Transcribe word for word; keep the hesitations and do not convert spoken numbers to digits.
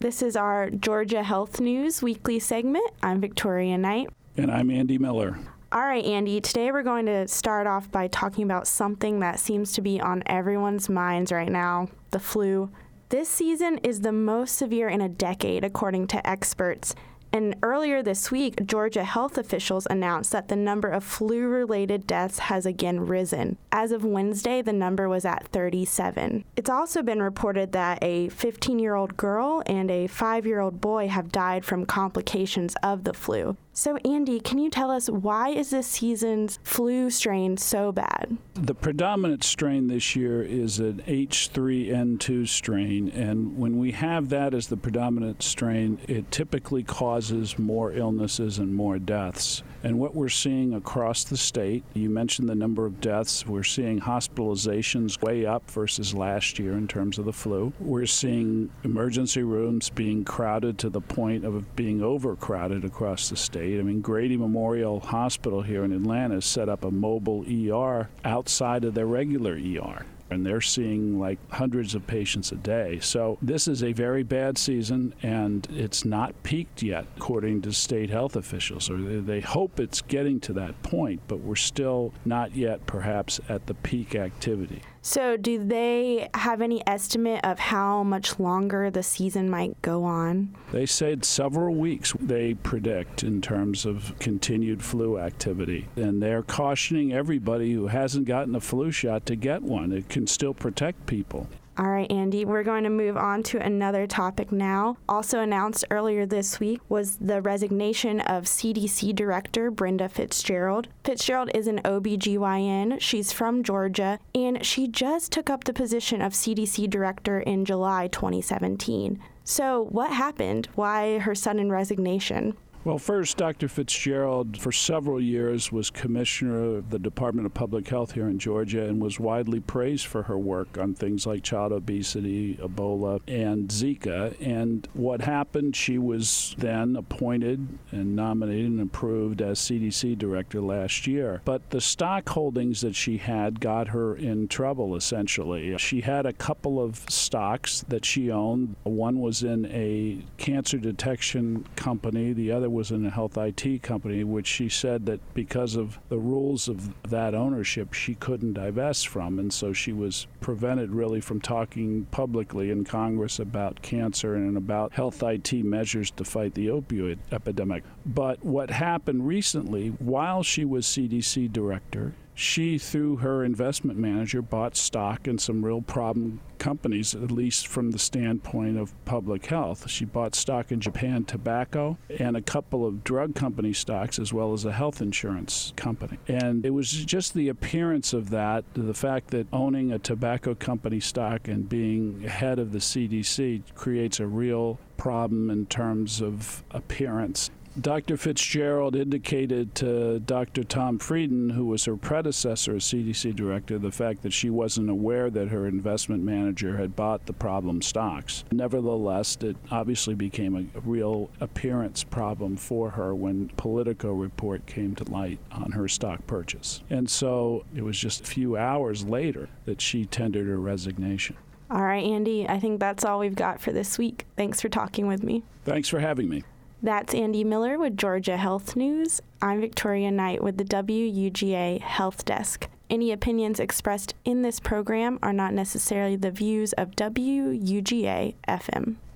This is our Georgia Health News weekly segment. I'm Victoria Knight. And I'm Andy Miller. All right, Andy, today we're going to start off by talking about something that seems to be on everyone's minds right now, the flu. This season is the most severe in a decade, according to experts. And earlier this week, Georgia health officials announced that the number of flu-related deaths has again risen. As of Wednesday, the number was at thirty-seven. It's also been reported that a fifteen-year-old girl and a five-year-old boy have died from complications of the flu. So, Andy, can you tell us why is this season's flu strain so bad? The predominant strain this year is an H three N two strain, and when we have that as the predominant strain, it typically causes more illnesses and more deaths. And what we're seeing across the state, you mentioned the number of deaths, we're seeing hospitalizations way up versus last year in terms of the flu. We're seeing emergency rooms being crowded to the point of being overcrowded across the state. I mean, Grady Memorial Hospital here in Atlanta set up a mobile E R outside of their regular E R. And they're seeing like hundreds of patients a day. So this is a very bad season, and it's not peaked yet, according to state health officials. Or they hope it's getting to that point, but we're still not yet perhaps at the peak activity. So do they have any estimate of how much longer the season might go on? They said several weeks they predict in terms of continued flu activity. And they're cautioning everybody who hasn't gotten a flu shot to get one. It can still protect people. All right, Andy, we're going to move on to another topic now. Also announced earlier this week was the resignation of C D C Director Brenda Fitzgerald. Fitzgerald is an O B G Y N. She's from Georgia, and she just took up the position of C D C Director in July twenty seventeen. So what happened? Why her sudden resignation? Well, first, Doctor Fitzgerald, for several years, was commissioner of the Department of Public Health here in Georgia and was widely praised for her work on things like child obesity, Ebola, and Zika. And what happened, she was then appointed and nominated and approved as C D C director last year. But the stock holdings that she had got her in trouble, essentially. She had a couple of stocks that she owned. One was in a cancer detection company. The other was in a health I T company, which she said that because of the rules of that ownership, she couldn't divest from. And so she was prevented really from talking publicly in Congress about cancer and about health I T measures to fight the opioid epidemic. But what happened recently, while she was C D C director, she, through her investment manager, bought stock in some real problem companies, at least from the standpoint of public health. She bought stock in Japan Tobacco and a couple of drug company stocks, as well as a health insurance company. And it was just the appearance of that, the fact that owning a tobacco company stock and being head of the C D C creates a real problem in terms of appearance. Doctor Fitzgerald indicated to Doctor Tom Frieden, who was her predecessor as C D C director, the fact that she wasn't aware that her investment manager had bought the problem stocks. Nevertheless, it obviously became a, a real appearance problem for her when Politico report came to light on her stock purchase. And so it was just a few hours later that she tendered her resignation. All right, Andy, I think that's all we've got for this week. Thanks for talking with me. Thanks for having me. That's Andy Miller with Georgia Health News. I'm Victoria Knight with the W U G A Health Desk. Any opinions expressed in this program are not necessarily the views of W U G A F M.